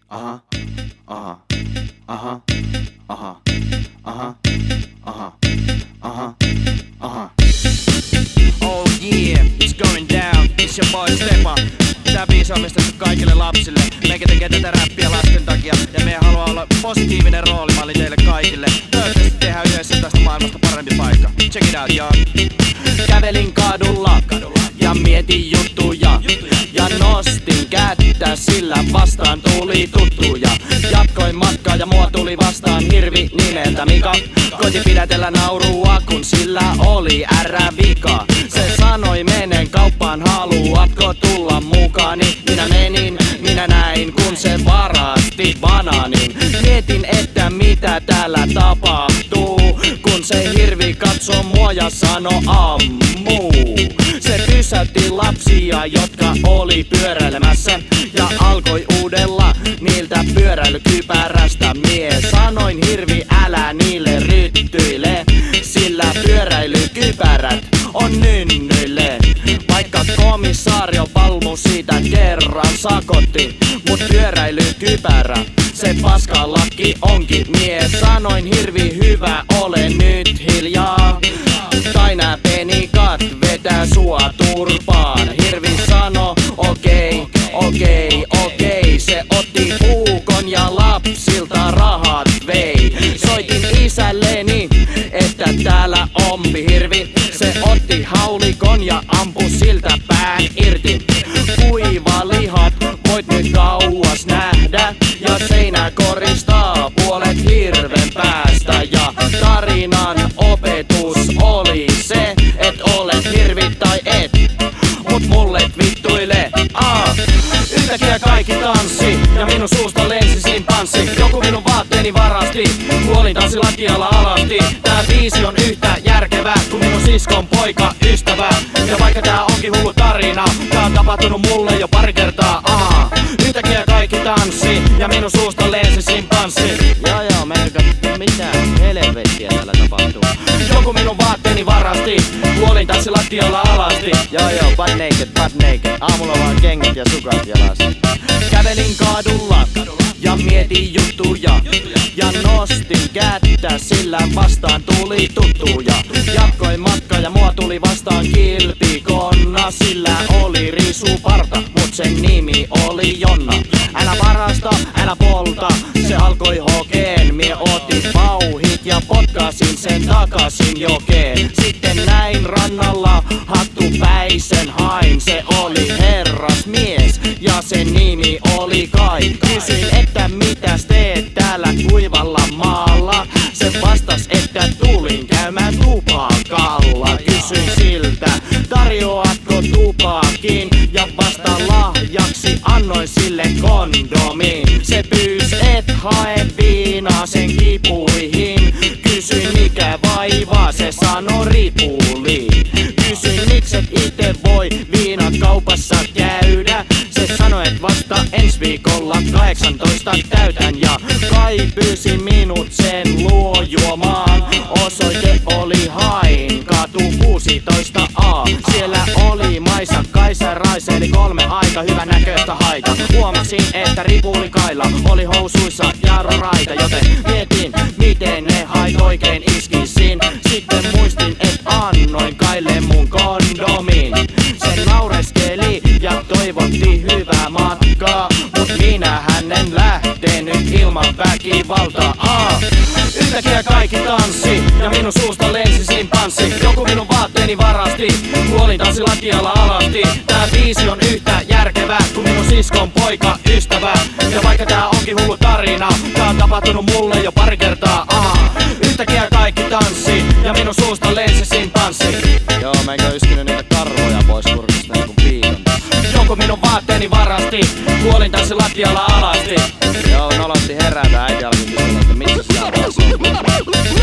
Aha, aha, aha, aha, aha, aha, aha, aha. Oh yeah, it's going down. It's your boy Stepa. Tää biisi on omistettu kaikille lapsille. Meikä tekee tätä räppiä lasten takia. Ja meidän haluaa olla positiivinen roolimalli teille kaikille. Toivottavasti tehdään yhdessä tästä maailmasta parempi paikka. Check it out, joo. Kävelin kadulla ja mietin juttuja. Ja nostin kättä, sillä vastaan tuli tuttuja. Jatkoin matkaa ja mua tuli vastaan hirvi nimeltä Mika. Koitin pidätellä naurua, kun sillä oli vika. Se sanoi menen kauppaan, haluatko tulla mukani? Minä menin, minä näin, kun se varasti banaanin. Mietin, että mitä täällä tapahtuu, kun se hirvi katsoi mua ja sano ammuu. Se pysäytti lapsia, jotka oli pyöräilemässä, ja alkoi uudella niiltä pyöräilykypärästä. Mie sanoin hirvi, älä niille ryttyile, sillä pyöräilykypärät on nynnyille. Vaikka komissaario Palmu siitä kerran sakotti, mut pyöräilykypärä se paskalakki onkin. Mie sanoin hirvi, hyvä, ole nyt hiljaa, tai nää penikat vetää sua turpaan. Hirvi sano okei, okei, okei. Se otti puukon ja lapsilta rahat vei. Soitin isälleni, että täällä ompi hirvi. Se otti haulikon ja ampui siltä pään irti. Kuiva lihat voit nyt kauas nähdä, ja seinä koristaa puolet hirven päästä. Ja tarinan opetus oli se, et olet hirvi tai et, mut mulle vittuile. Yhtäkkiä kaikki tanssi ja minun suusta lensi simpanssi. Joku minun vaatteeni varasti, kuolin tanssilattialla alasti. Tää biisi on yhtä järkevää kuin minun siskon poika ystävä. Ja vaikka tää onkin hullu tarina, tää on tapahtunut mulle jo pari kertaa. Yhtäkkiä kaikki tanssi ja minun suusta lensi simpanssi. Joo, meikä mitä helvettiä täällä tapahtuu. Joku minun vaatteeni varasti, kuolin tanssilattialla alasti. Joo, butt naked. Aamulla vaan kengät ja sukat jalassa. Kävelin kadulla ja mietin juttuja. Ja nostin kättä, sillä vastaan tuli tuttuja. Jatkoin matkaa ja mua tuli vastaan kilpikonna. Sillä oli risuparta, mut sen nimi oli Jonna. Älä varasta, älä polta, se alkoi hokeen. Mie otin pauhit ja potkasin sen takasin jokeen. Sitten näin rannalla hattupäisen hain. Se oli herrasmies ja sen nimi oli Kai. Kysyin, että mitäs teet täällä kuivalla maalla. Se vastas, että tulin käymään tupakalla. Kysyin siltä, tarjoatko tupakin, ja vasta lahjaksi annoin sille kondomin. Se pyysi, et hae viinaa sen kipuihin. Kysyin, mikä vaivaa, se sanoi ripuli. Kysyin, mikset ite voi viinat kaupassa käydä. Se sanoi, et vasta ensi viikolla 18 täytän. Ja Kai pyysi minut sen luo juomaan. Osoite oli Hain katu 16A. Siellä oli Maisa, Kaisa, Raisa, eli 3 aika hyvän näköistä haita. Huomasin, että ripuli Kailla oli housuissa jarroraita, joten mietin, miten ne hait oikein iskisin. Sitten muistin, et annoin Kaille mun kondomin. Se naureskeli ja toivotti hyvää matkaa, mut minä hänen lähtenyt ilman väkivaltaa. Yhtäkkiä kaikki tanssi ja minun suusta lensi simpanssi. Joku minun vaatteeni varasti, kuolin tanssilattialla alasti. Tää biisi on yhtä järkevää kuin minun siskon poika ystävä. Ja vaikka tää onkin hullu tarina, tää on tapahtunut mulle jo pari kertaa. Yhtäkkiä kaikki tanssi ja minun suusta lensi simpanssi. Joo, meikä yskinyt niitä karvoja pois kurkista niinku viikon. Joku minun vaatteeni varasti, kuolin tanssilattialla alasti. Joo, nolotti herätä, äiti alkoi kysyä, että missä sä oot.